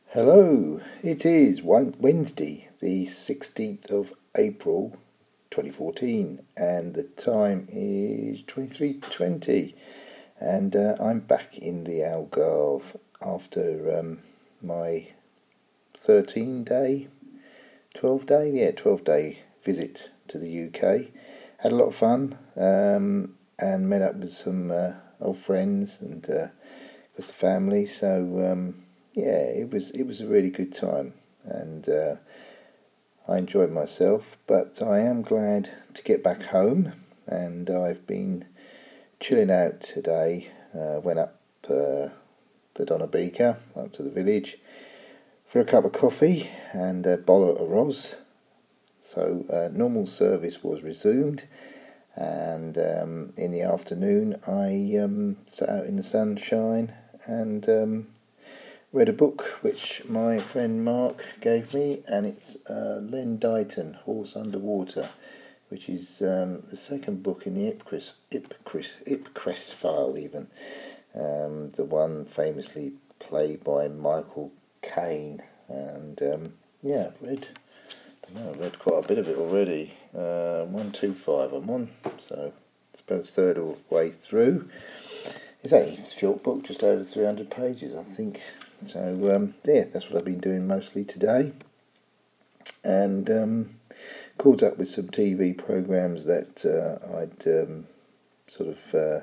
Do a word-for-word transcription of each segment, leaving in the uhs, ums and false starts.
Hello, it is Wednesday, the sixteenth of April twenty fourteen, and the time is twenty-three twenty, and uh, I'm back in the Algarve after um, my thirteen day, twelve day, yeah, twelve day visit to the U K. Had a lot of fun um, and met up with some uh, old friends and uh, with the family, so um, yeah, it was it was a really good time, and uh, I enjoyed myself. But I am glad to get back home, and I've been chilling out today. Uh, went up uh, the Donnabeaker, up to the village, for a cup of coffee and a bottle of Ros. So uh, normal service was resumed, and um, in the afternoon I um, sat out in the sunshine and um, read a book which my friend Mark gave me, and it's uh, Len Dighton, Horse Underwater, which is um, the second book in the Ipcress, Ipcress, Ipcress file even, um, the one famously played by Michael Caine, and um, yeah, I've read, I don't know, I've read quite a bit of it already, uh, one two five I'm on, so it's about a third of the way through. It's only a short book, just over three hundred pages, I think. So, um, yeah, that's what I've been doing mostly today. And um, caught up with some T V programmes that uh, I'd um, sort of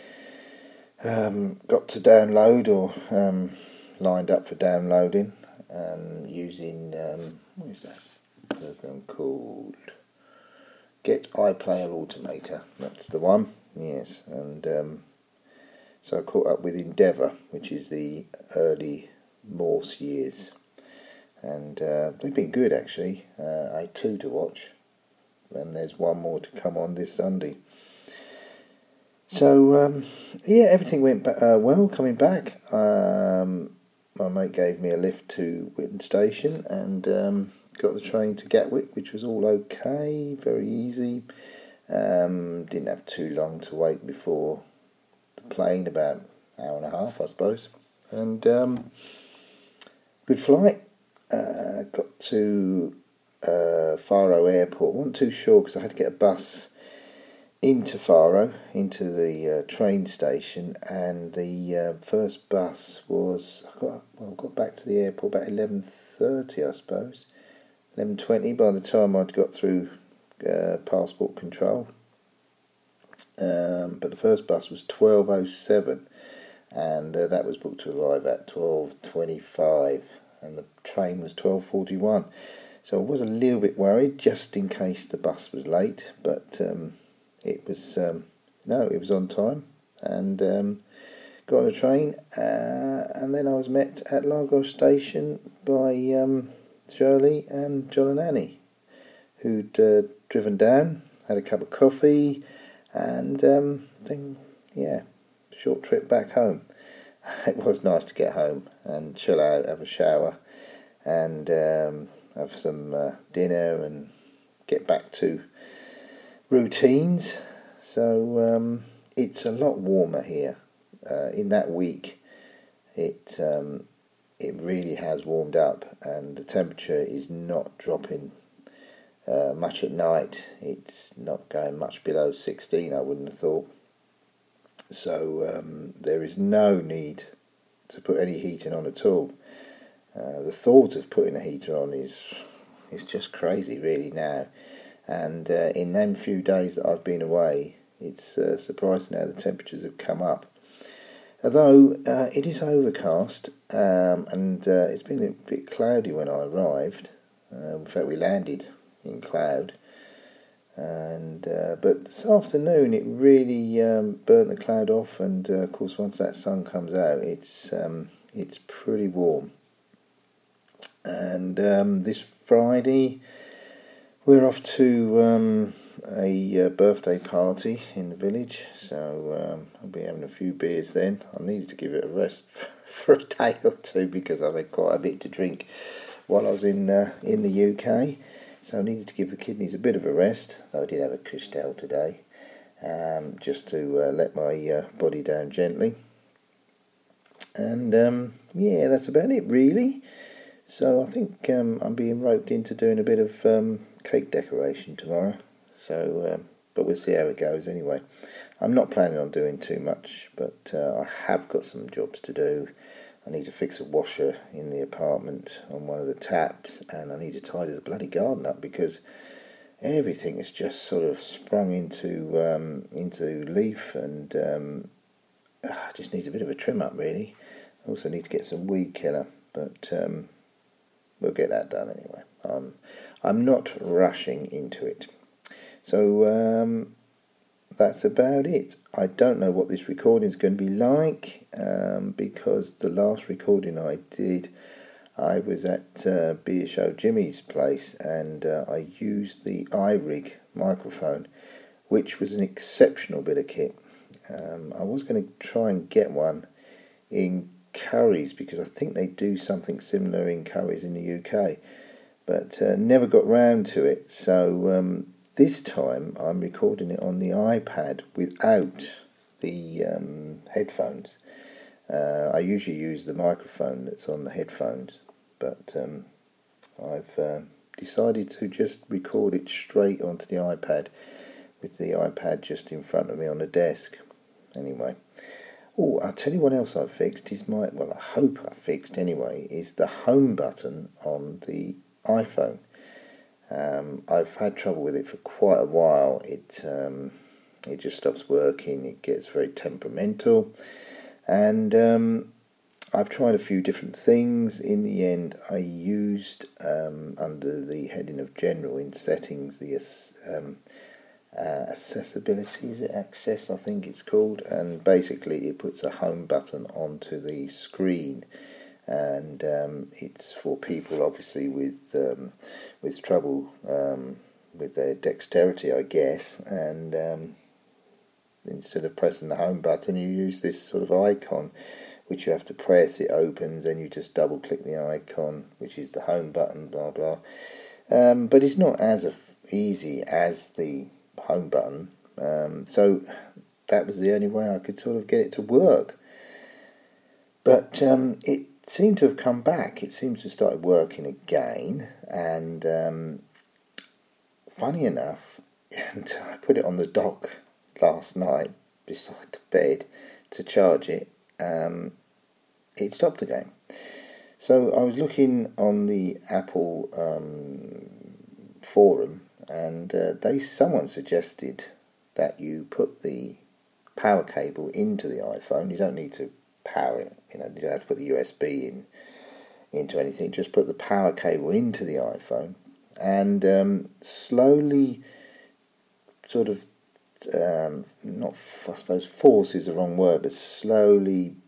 uh, um, got to download or um, lined up for downloading um, using, um, what is that program called? Get iPlayer Automator, that's the one, yes, and um, so I caught up with Endeavour, which is the early Morse years, and uh, they've been good actually. Uh, I had two to watch, and there's one more to come on this Sunday. So um, yeah, everything went ba- uh, well coming back. Um, my mate gave me a lift to Whitton Station, and um, got the train to Gatwick, which was all okay, very easy. Um, didn't have too long to wait before plane, about an hour and a half I suppose, and um, good flight. Uh, got to uh, Faro Airport. Wasn't too sure because I had to get a bus into Faro, into the uh, train station, and the uh, first bus was, I got, well, got back to the airport about eleven thirty I suppose, eleven twenty by the time I'd got through uh, passport control. Um, but the first bus was twelve oh seven, and uh, that was booked to arrive at twelve twenty-five, and the train was twelve forty-one. So I was a little bit worried just in case the bus was late, but um, it was um, no, it was on time, and um, got on a train, uh, and then I was met at Lagos Station by um, Shirley and John and Annie, who'd uh, driven down, had a cup of coffee, and um, then, yeah, short trip back home. It was nice to get home and chill out, have a shower, and um, have some uh, dinner and get back to routines. So um, it's a lot warmer here. Uh, in that week, it um, it really has warmed up, and the temperature is not dropping Uh, much at night. It's not going much below sixteen, I wouldn't have thought. So um, there is no need to put any heating on at all. Uh, the thought of putting a heater on is is just crazy, really, now. And uh, in them few days that I've been away, it's uh, surprising how the temperatures have come up. Although uh, it is overcast, um, and uh, it's been a bit cloudy when I arrived. Uh, in fact, we landed in cloud, and uh, but this afternoon it really um, burnt the cloud off, and uh, of course once that sun comes out, it's um, it's pretty warm. And um, this Friday we're off to um, a uh, birthday party in the village, so um, I'll be having a few beers then. I needed to give it a rest for a day or two because I've had quite a bit to drink while I was in uh, in the U K. So I needed to give the kidneys a bit of a rest, though I did have a Cristal today, um, just to uh, let my uh, body down gently. And um, yeah, that's about it really. So I think um, I'm being roped into doing a bit of um, cake decoration tomorrow. So, um, but we'll see how it goes anyway. I'm not planning on doing too much, but uh, I have got some jobs to do. I need to fix a washer in the apartment on one of the taps, and I need to tidy the bloody garden up because everything has just sort of sprung into um, into leaf, and um, I just need a bit of a trim up really. I also need to get some weed killer, but um, we'll get that done anyway. Um, I'm not rushing into it. So um, that's about it. I don't know what this recording is going to be like um, because the last recording I did, I was at uh, Beer Show Jimmy's place, and uh, I used the iRig microphone, which was an exceptional bit of kit. Um, I was going to try and get one in Curry's because I think they do something similar in Curry's in the U K, but uh, never got round to it. So um, this time I'm recording it on the iPad without the um, headphones. Uh, I usually use the microphone that's on the headphones, but um, I've uh, decided to just record it straight onto the iPad with the iPad just in front of me on the desk. Anyway. Oh, I'll tell you what else I've fixed is my, well, I hope I fixed anyway, is the home button on the iPhone. Um, I've had trouble with it for quite a while. It um, it just stops working. It gets very temperamental, and um, I've tried a few different things. In the end, I used um, under the heading of general in settings the um, Uh, accessibility, is it access I think it's called, and basically it puts a home button onto the screen, and um, it's for people obviously with um, with trouble um, with their dexterity I guess, and um, instead of pressing the home button you use this sort of icon which you have to press, it opens, and you just double click the icon which is the home button, blah blah. Um, but it's not as easy as the home button, um, so that was the only way I could sort of get it to work. But um, it seemed to have come back. It seems to have started working again, and um, funny enough, and I put it on the dock last night beside the bed to charge it. Um, it stopped again. So I was looking on the Apple um, forum, and uh, they someone suggested that you put the power cable into the iPhone. You don't need to power it, you know, you don't have to put the U S B in into anything. Just put the power cable into the iPhone, and um, slowly, sort of, um, not I suppose force is the wrong word, but slowly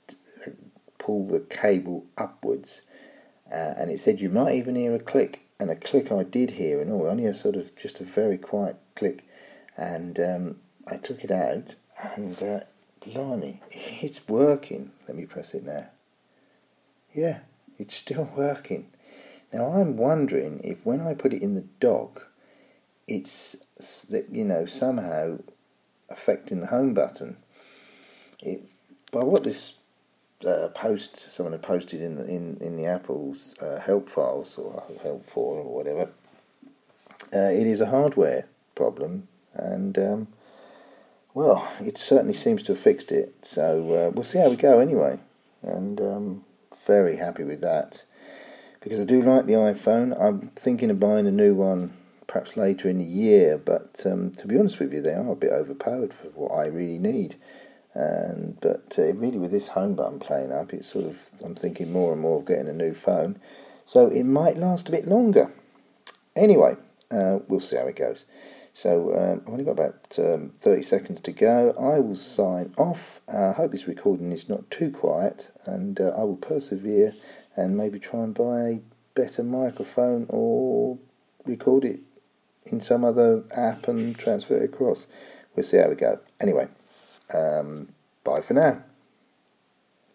pull the cable upwards, uh, and it said you might even hear a click. And a click I did hear, and oh, only a sort of just a very quiet click, and um, I took it out, and uh, blimey, it's working. Let me press it now. Yeah, it's still working. Now I'm wondering if when I put it in the dock, it's that you know somehow affecting the home button. It, by what this Uh, post someone had posted in the, in in the Apple's uh, help files or help forum or whatever. Uh, it is a hardware problem, and um, well, it certainly seems to have fixed it. So uh, we'll see how we go anyway, and um, very happy with that because I do like the iPhone. I'm thinking of buying a new one perhaps later in the year, but um, to be honest with you, they are a bit overpowered for what I really need. And but uh, really, with this home button playing up, it's sort of I'm thinking more and more of getting a new phone, so it might last a bit longer. Anyway, uh, we'll see how it goes. So um, I've only got about um, thirty seconds to go. I will sign off. I uh, hope this recording is not too quiet, and uh, I will persevere and maybe try and buy a better microphone or record it in some other app and transfer it across. We'll see how we go. Anyway. Um, bye for now.